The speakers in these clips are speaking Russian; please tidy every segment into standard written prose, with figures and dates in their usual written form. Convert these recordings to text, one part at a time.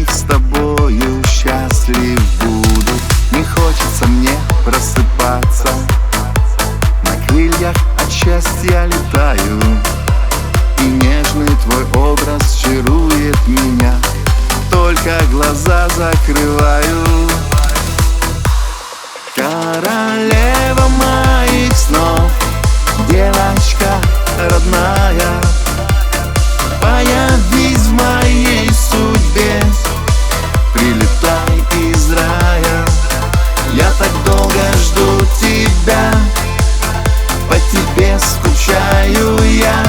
них с тобою счастлив буду. Не хочется мне просыпаться, на крыльях от счастья летаю, и нежный твой образ чарует меня, только глаза закрываю. Королева моих снов, девочка родная, появись в моей судьбе, прилетай из рая. Я так долго жду тебя, по тебе скучаю я.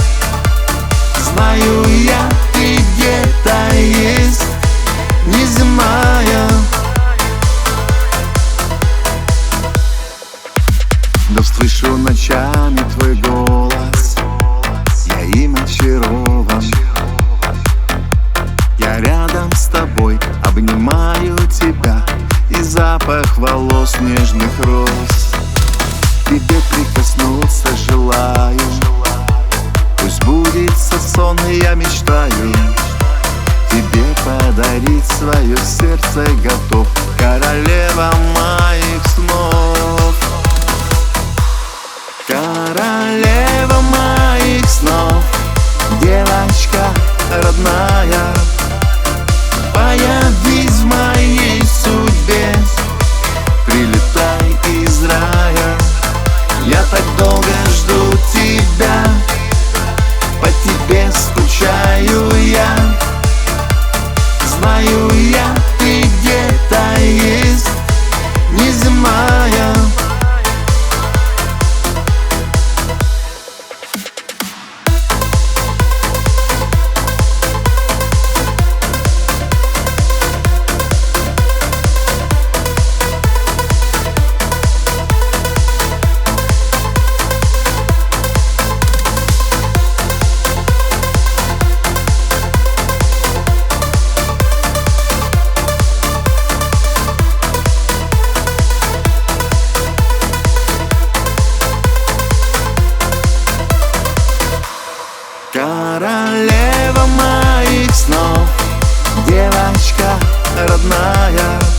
Знаю я, ты где-то есть, неземная. Да слышу ночами твой голос, я им очарован. Я рядом с тобой, обнимаю тебя, и запах волос нежных роз. Тебе прикоснуться желаю, пусть сбудется сон, и я мечтаю тебе подарить свое сердце готов. Королева моих снов, королева моих снов, девочка родная, появись в моей судьбе, прилетай из рая. Я так долго жду тебя, по тебе скучаю я. Знаю я, ты где-то есть, неземная. Королева моих снов, девочка родная,